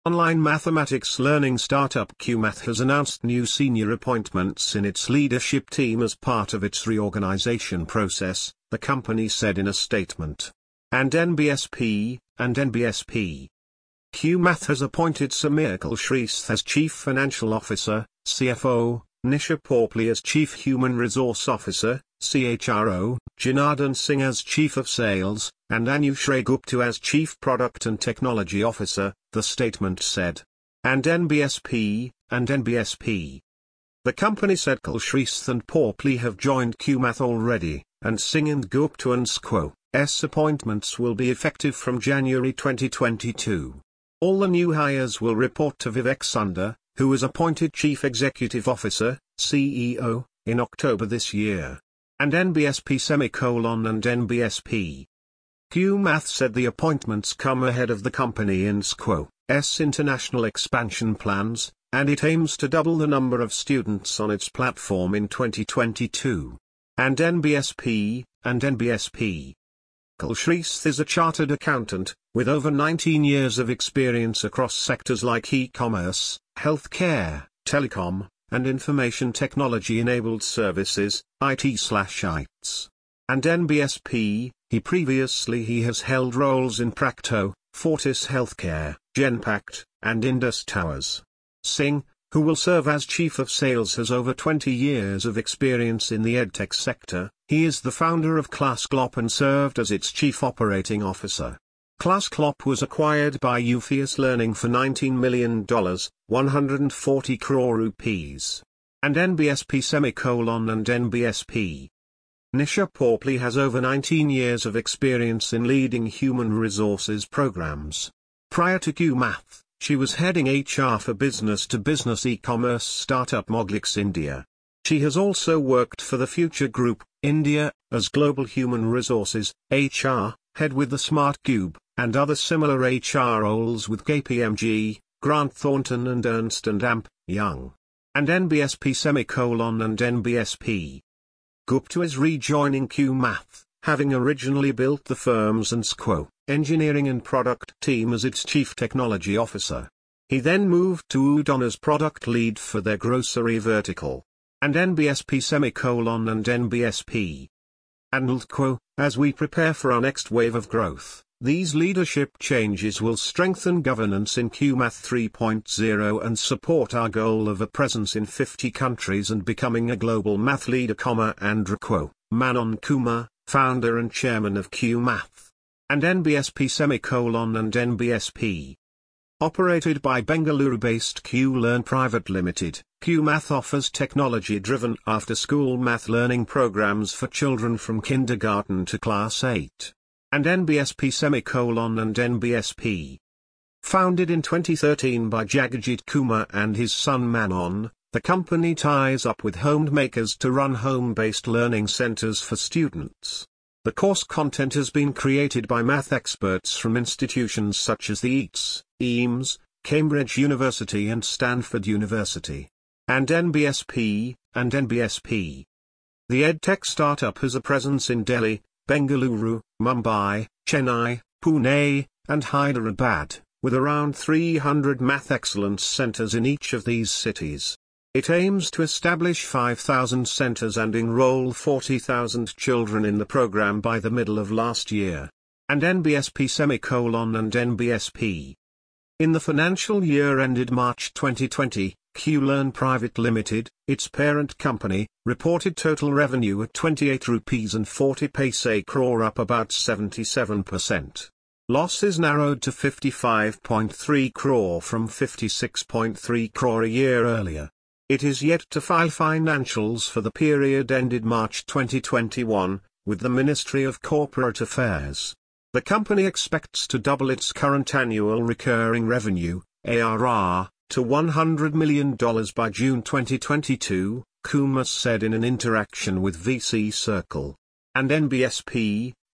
Online mathematics learning startup QMath has announced new senior appointments in its leadership team as part of its reorganization process, the company said in a statement. And NBSP. QMath has appointed Samir Kulshrestha as Chief Financial Officer, CFO, Nisha Porply as Chief Human Resource Officer, CHRO, Janardhan Singh as Chief of Sales, and Anushree Gupta as Chief Product and Technology Officer, the statement said. And NBSP. The company said Kulshrestha and Porply have joined QMath already, and Singh and Gupta and SQ's appointments will be effective from January 2022. All the new hires will report to Vivek Sundar, who was appointed Chief Executive Officer, CEO, in October this year. And NBSP. QMath said the appointments come ahead of the company in SQ's international expansion plans, and it aims to double the number of students on its platform in 2022. And NBSP. Kulshrestha is a chartered accountant, with over 19 years of experience across sectors like e-commerce, healthcare, telecom, and information technology-enabled services, IT/ITES. And NBSP, he has held roles in Practo, Fortis Healthcare, Genpact, and Indus Towers. Singh, who will serve as Chief of Sales, has over 20 years of experience in the edtech sector. He is the founder of ClassClop and served as its Chief Operating Officer. ClassClop was acquired by Eupheus Learning for $19 million, 140 crore rupees. And NBSP. Nisha Porply has over 19 years of experience in leading human resources programs. Prior to QMath, she was heading HR for business-to-business e-commerce startup Moglix India. She has also worked for the Future Group, India, as Global Human Resources, HR, head with the Smart Cube, and other similar HR roles with KPMG, Grant Thornton and Ernst & Young. And NBSP. Gupta is rejoining QMath, having originally built the firm's and SQ engineering and product team as its Chief Technology Officer. He then moved to Udon as product lead for their grocery vertical. And NBSP. As we prepare for our next wave of growth, these leadership changes will strengthen governance in QMath 3.0 and support our goal of a presence in 50 countries and becoming a global math leader, Andrew Manon Kumar, founder and chairman of QMath. And NBSP. Operated by Bengaluru-based QLearn Private Limited, QMath offers technology-driven after-school math learning programs for children from kindergarten to class 8. And NBSP. Founded in 2013 by Jagjit Kumar and his son Manon, the company ties up with homemakers to run home-based learning centers for students. The course content has been created by math experts from institutions such as the EATS, EAMS, Cambridge University and Stanford University. And NBSP. The EdTech startup has a presence in Delhi, Bengaluru, Mumbai, Chennai, Pune, and Hyderabad, with around 300 math excellence centers in each of these cities. It aims to establish 5,000 centers and enroll 40,000 children in the program by the middle of last year. And NBSP. In the financial year ended March 2020, QLearn Private Limited, its parent company, reported total revenue at 28 rupees and 40 paise crore, up about 77%. Losses narrowed to 55.3 crore from 56.3 crore a year earlier. It is yet to file financials for the period ended March 2021, with the Ministry of Corporate Affairs. The company expects to double its current annual recurring revenue, ARR, to $100 million by June 2022, Kumar said in an interaction with VC Circle. And NBSP.